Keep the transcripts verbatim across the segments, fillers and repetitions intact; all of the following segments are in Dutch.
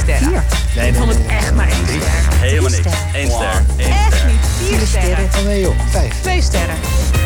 sterren. Vier. Nee, Ik vond het echt maar één ster. helemaal niks. Eén ster. Eén Echt ster. niet. Vier sterren. Oh nee joh, vijf. Twee sterren.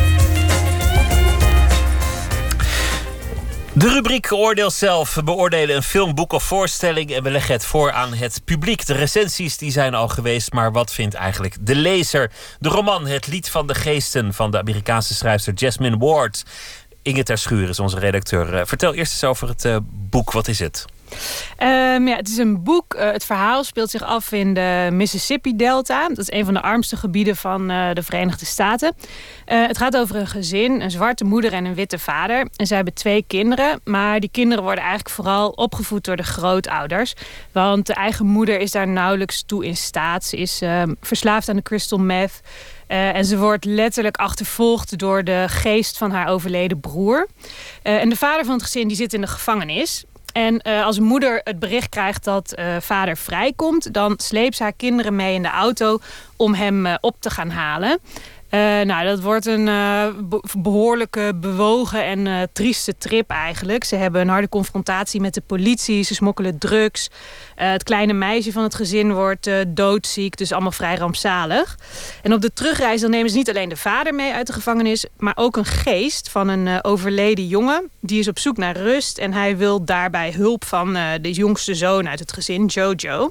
De rubriek Oordeel zelf. We beoordelen een film, boek of voorstelling en we leggen het voor aan het publiek. De recensies die zijn al geweest, maar wat vindt eigenlijk de lezer? De roman Het Lied van de Geesten van de Amerikaanse schrijfster Jasmine Ward. Inge Ter Schuur is onze redacteur. Uh, vertel eerst eens over het uh, boek. Wat is het? Um, ja, het is een boek. Uh, het verhaal speelt zich af in de Mississippi-delta. Dat is een van de armste gebieden van uh, de Verenigde Staten. Uh, het gaat over een gezin, een zwarte moeder en een witte vader. En zij hebben twee kinderen. Maar die kinderen worden eigenlijk vooral opgevoed door de grootouders. Want de eigen moeder is daar nauwelijks toe in staat. Ze is uh, verslaafd aan de crystal meth. Uh, en ze wordt letterlijk achtervolgd door de geest van haar overleden broer. Uh, en de vader van het gezin die zit in de gevangenis. En uh, als een moeder het bericht krijgt dat uh, vader vrijkomt, dan sleept ze haar kinderen mee in de auto om hem uh, op te gaan halen. Uh, nou, dat wordt een uh, be- behoorlijke bewogen en uh, trieste trip eigenlijk. Ze hebben een harde confrontatie met de politie. Ze smokkelen drugs. Uh, het kleine meisje van het gezin wordt uh, doodziek. Dus allemaal vrij rampzalig. En op de terugreis dan nemen ze niet alleen de vader mee uit de gevangenis, maar ook een geest van een uh, overleden jongen. Die is op zoek naar rust en hij wil daarbij hulp van uh, de jongste zoon uit het gezin, Jojo.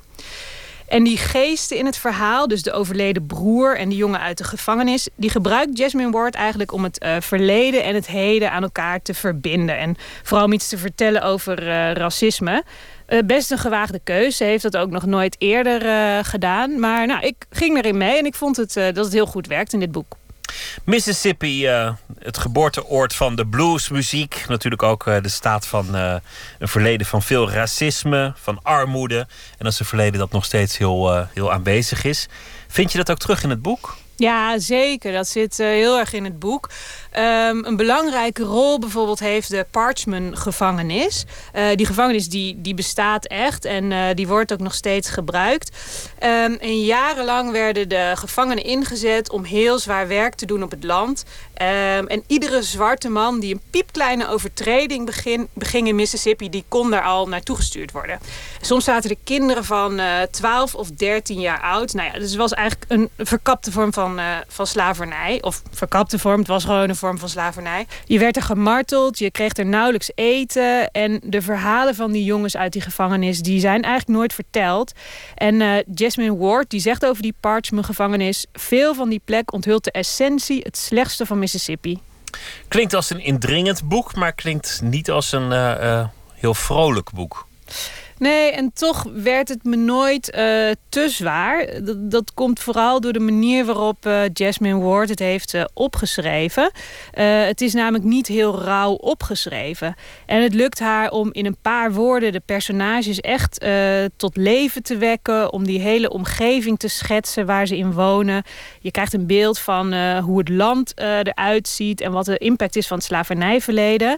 En die geesten in het verhaal, dus de overleden broer en die jongen uit de gevangenis, die gebruikt Jasmine Ward eigenlijk om het uh, verleden en het heden aan elkaar te verbinden. En vooral om iets te vertellen over uh, racisme. Uh, best een gewaagde keuze. Ze heeft dat ook nog nooit eerder uh, gedaan. Maar nou, ik ging erin mee en ik vond het, uh, dat het heel goed werkt in dit boek. Mississippi, uh, het geboorteoord van de bluesmuziek. Natuurlijk ook uh, de staat van uh, een verleden van veel racisme, van armoede. En dat is een verleden dat nog steeds heel, uh, heel aanwezig is. Vind je dat ook terug in het boek? Ja, zeker. Dat zit uh, heel erg in het boek. Um, een belangrijke rol bijvoorbeeld heeft de Parchman-gevangenis. Uh, die gevangenis die, die bestaat echt en uh, die wordt ook nog steeds gebruikt. Um, en jarenlang werden de gevangenen ingezet om heel zwaar werk te doen op het land. Um, en iedere zwarte man die een piepkleine overtreding begin, beging in Mississippi, die kon daar al naartoe gestuurd worden. Soms zaten er kinderen van uh, twaalf of dertien jaar oud. Nou ja, dus het was eigenlijk een verkapte vorm van, uh, van slavernij. Of verkapte vorm, het was gewoon een vorm van slavernij. Je werd er gemarteld, je kreeg er nauwelijks eten. En de verhalen van die jongens uit die gevangenis, die zijn eigenlijk nooit verteld. En uh, Jasmine Ward, die zegt over die Parchman-gevangenis, veel van die plek onthult de essentie, het slechtste van Mississippi. Klinkt als een indringend boek, maar klinkt niet als een uh, uh, heel vrolijk boek. Nee, en toch werd het me nooit uh, te zwaar. Dat, dat komt vooral door de manier waarop uh, Jasmine Ward het heeft uh, opgeschreven. Uh, het is namelijk niet heel rauw opgeschreven. En het lukt haar om in een paar woorden de personages echt uh, tot leven te wekken. Om die hele omgeving te schetsen waar ze in wonen. Je krijgt een beeld van uh, hoe het land uh, eruit ziet en wat de impact is van het slavernijverleden.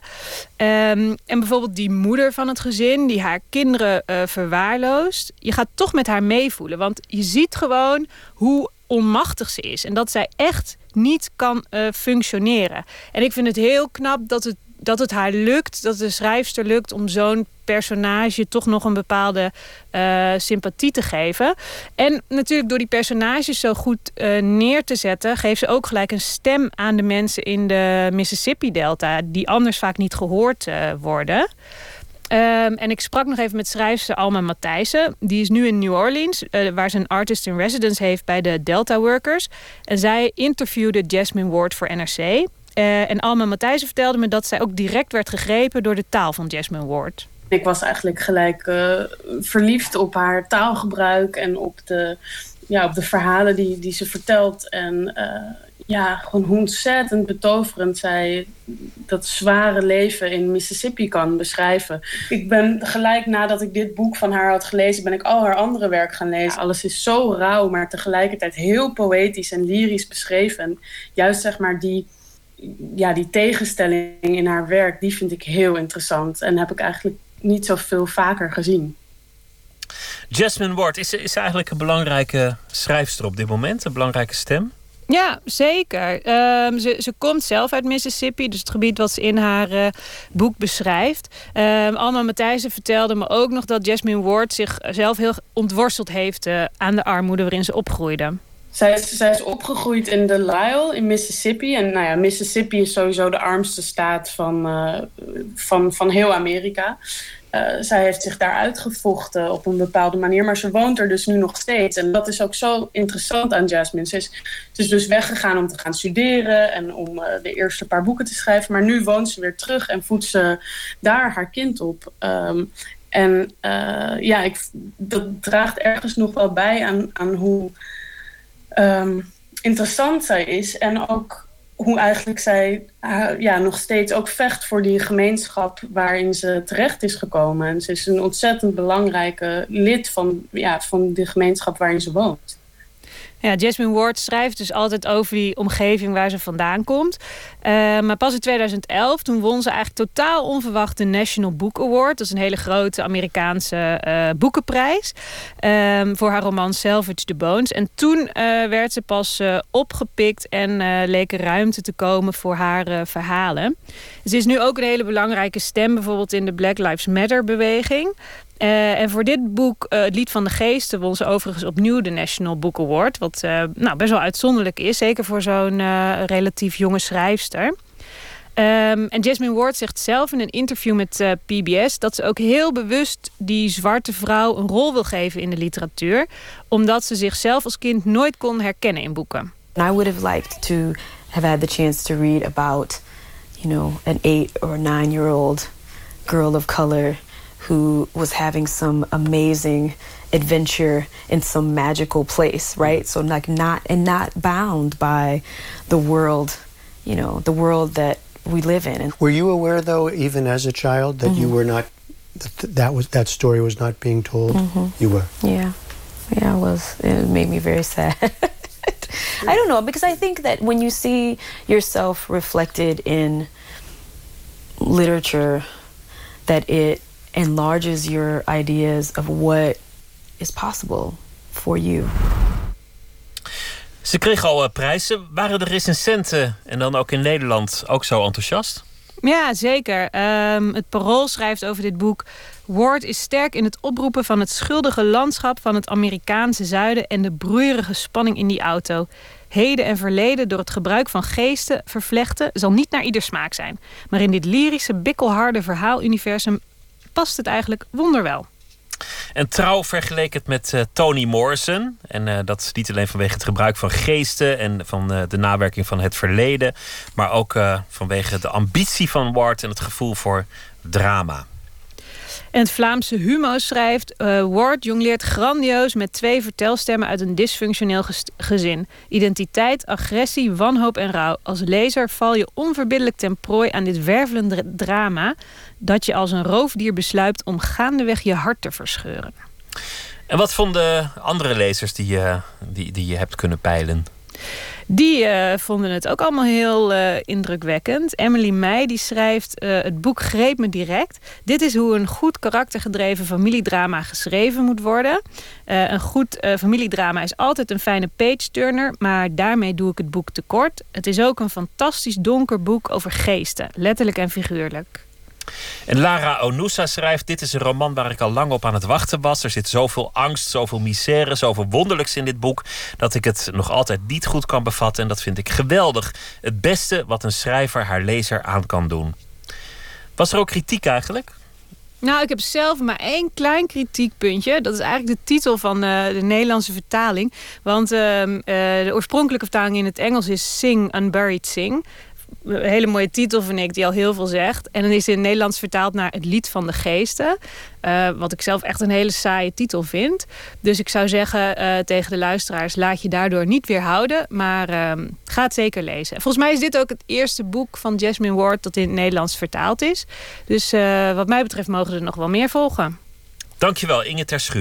Um, en bijvoorbeeld die moeder van het gezin, die haar kinderen Uh, verwaarloost. Je gaat toch met haar meevoelen. Want je ziet gewoon hoe onmachtig ze is. En dat zij echt niet kan uh, functioneren. En ik vind het heel knap dat het, dat het haar lukt. Dat de schrijfster lukt om zo'n personage toch nog een bepaalde uh, sympathie te geven. En natuurlijk door die personages zo goed uh, neer te zetten, geeft ze ook gelijk een stem aan de mensen in de Mississippi-delta, die anders vaak niet gehoord uh, worden. Um, en ik sprak nog even met schrijfster Alma Matthijssen. Die is nu in New Orleans, uh, waar ze een artist in residence heeft bij de Delta Workers. En zij interviewde Jasmine Ward voor N R C. Uh, en Alma Matthijssen vertelde me dat zij ook direct werd gegrepen door de taal van Jasmine Ward. Ik was eigenlijk gelijk uh, verliefd op haar taalgebruik en op de, ja, op de verhalen die, die ze vertelt. En uh, ja, gewoon hoe ontzettend betoverend zij dat zware leven in Mississippi kan beschrijven. Ik ben gelijk nadat ik dit boek van haar had gelezen, ben ik al haar andere werk gaan lezen. Ja, alles is zo rauw, maar tegelijkertijd heel poëtisch en lyrisch beschreven. En juist zeg maar die, ja, die tegenstelling in haar werk, die vind ik heel interessant. En heb ik eigenlijk niet zo veel vaker gezien. Jasmine Ward, is, is eigenlijk een belangrijke schrijfster op dit moment? Een belangrijke stem? Ja, zeker. Um, ze, ze komt zelf uit Mississippi, dus het gebied wat ze in haar uh, boek beschrijft. Um, Alma Matthijssen vertelde me ook nog dat Jasmine Ward zichzelf heel ontworsteld heeft uh, aan de armoede waarin ze opgroeide. Zij is, zij is opgegroeid in Delisle in Mississippi. En nou ja, Mississippi is sowieso de armste staat van, uh, van, van heel Amerika. Uh, zij heeft zich daar uitgevochten op een bepaalde manier. Maar ze woont er dus nu nog steeds. En dat is ook zo interessant aan Jasmine. Ze is, ze is dus weggegaan om te gaan studeren en om uh, de eerste paar boeken te schrijven. Maar nu woont ze weer terug en voedt ze daar haar kind op. Um, en uh, ja, ik, dat draagt ergens nog wel bij aan, aan hoe um, interessant zij is. En ook hoe eigenlijk zij uh, ja, nog steeds ook vecht voor die gemeenschap waarin ze terecht is gekomen. En ze is een ontzettend belangrijke lid van, ja, van de gemeenschap waarin ze woont. Ja, Jasmine Ward schrijft dus altijd over die omgeving waar ze vandaan komt. Uh, maar pas in tweeduizend elf, toen won ze eigenlijk totaal onverwacht de National Book Award. Dat is een hele grote Amerikaanse uh, boekenprijs. Uh, voor haar roman Salvage the Bones. En toen uh, werd ze pas uh, opgepikt en uh, leek er ruimte te komen voor haar uh, verhalen. Ze is nu ook een hele belangrijke stem, bijvoorbeeld in de Black Lives Matter beweging. Uh, en voor dit boek, uh, Het Lied van de Geesten, won ze overigens opnieuw de National Book Award. Wat uh, nou, best wel uitzonderlijk is, zeker voor zo'n uh, relatief jonge schrijfster. Um, en Jasmine Ward zegt zelf in een interview met uh, P B S dat ze ook heel bewust die zwarte vrouw een rol wil geven in de literatuur, omdat ze zichzelf als kind nooit kon herkennen in boeken. I would have liked to have had the chance to read about, you know, an eight or nine year old girl of color who was having some amazing adventure in some magical place, right? So like not and not bound by the world, you know, the world that we live in. Were you aware, though, even as a child, that mm-hmm. you were not that, that was that story was not being told? Mm-hmm. You were. Yeah, yeah, it was. It made me very sad. I don't know, because I think that when you see yourself reflected in literature, that it enlarges your ideas of what is possible for you. Ze kreeg al uh, prijzen. Waren de recensenten, en dan ook in Nederland, ook zo enthousiast? Ja, zeker. Um, het Parool schrijft over dit boek: Ward is sterk in het oproepen van het schuldige landschap van het Amerikaanse zuiden en de broeierige spanning in die auto. Heden en verleden door het gebruik van geesten vervlechten zal niet naar ieder smaak zijn. Maar in dit lyrische, bikkelharde verhaaluniversum past het eigenlijk wonderwel. En Trouw vergeleek het met uh, Toni Morrison. En uh, dat is niet alleen vanwege het gebruik van geesten en van uh, de nawerking van het verleden, maar ook uh, vanwege de ambitie van Ward en het gevoel voor drama. En het Vlaamse Humo schrijft: uh, Ward jongleert grandioos met twee vertelstemmen uit een dysfunctioneel gezin. Identiteit, agressie, wanhoop en rouw. Als lezer val je onverbiddelijk ten prooi aan dit wervelende drama dat je als een roofdier besluipt om gaandeweg je hart te verscheuren. En wat vonden andere lezers die je, die, die je hebt kunnen peilen? Die uh, vonden het ook allemaal heel uh, indrukwekkend. Emily Meij die schrijft: uh, het boek greep me direct. Dit is hoe een goed karaktergedreven familiedrama geschreven moet worden. Uh, een goed uh, familiedrama is altijd een fijne page-turner, maar daarmee doe ik het boek tekort. Het is ook een fantastisch donker boek over geesten, letterlijk en figuurlijk. En Lara Onoussa schrijft: dit is een roman waar ik al lang op aan het wachten was. Er zit zoveel angst, zoveel misère, zoveel wonderlijks in dit boek dat ik het nog altijd niet goed kan bevatten. En dat vind ik geweldig. Het beste wat een schrijver haar lezer aan kan doen. Was er ook kritiek eigenlijk? Nou, ik heb zelf maar één klein kritiekpuntje. Dat is eigenlijk de titel van uh, de Nederlandse vertaling. Want uh, uh, de oorspronkelijke vertaling in het Engels is Sing, Unburied Sing. Een hele mooie titel vind ik, die al heel veel zegt. En dan is in het Nederlands vertaald naar Het Lied van de Geesten. Uh, wat ik zelf echt een hele saaie titel vind. Dus ik zou zeggen uh, tegen de luisteraars: laat je daardoor niet weerhouden. Maar uh, ga het zeker lezen. Volgens mij is dit ook het eerste boek van Jasmine Ward dat in het Nederlands vertaald is. Dus uh, wat mij betreft mogen er nog wel meer volgen. Dankjewel, Inge Terschuur.